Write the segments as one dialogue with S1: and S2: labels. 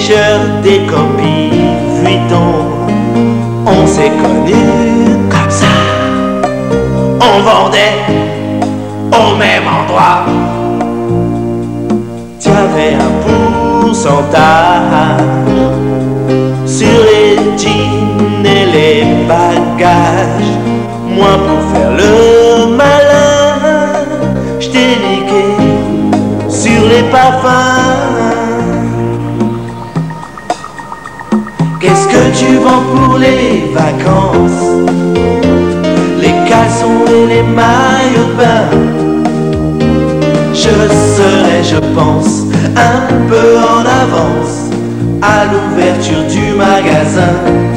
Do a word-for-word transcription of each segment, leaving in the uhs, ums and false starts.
S1: t-shirts, des copies Vuitton. On s'est connus comme ça. On vendait au même endroit. T'avais un pourcentage sur les jeans et les bagages. Moi pour faire le malin, j't'ai niqué sur les parfums. Qu'est-ce que tu vends pour les vacances? Les caleçons et les maillots de bain. Je serai, je pense, un peu en avance à l'ouverture du magasin.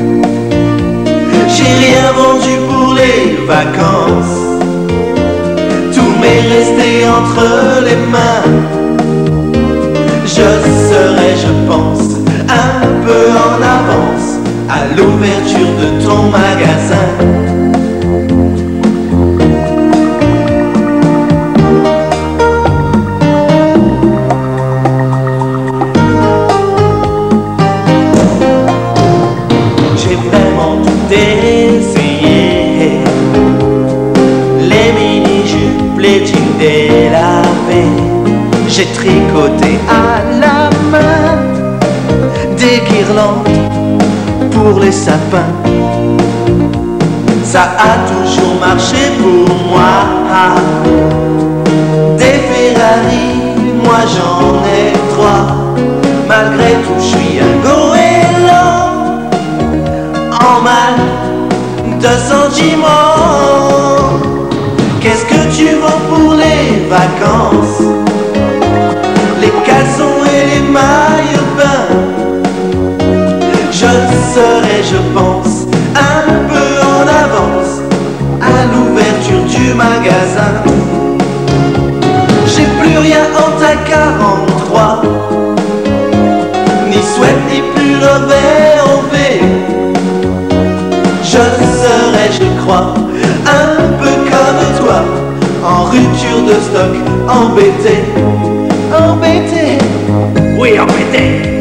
S1: J'ai rien vendu pour les vacances. Tout m'est resté entre les mains. Je serai, je pense, un peu en avance à l'ouverture de ton magasin. J'ai vraiment tout essayé, les mini-jupes, les jeans délavés. J'ai tricoté à la main des guirlandes pour les sapins. Ça a toujours marché pour moi. Des Ferrari, moi j'en ai trois. Malgré tout, je suis un goéland en mal de sentiments. Qu'est-ce que tu vends pour les vacances? Les caleçons et les maillots de bain. Je serai, je pense, un peu en avance à l'ouverture du magasin. J'ai plus rien en ta quarante-trois, ni sweat, ni pull over en V. Je serai, je crois, un peu comme toi, en rupture de stock, embêté, embêté, oui embêté.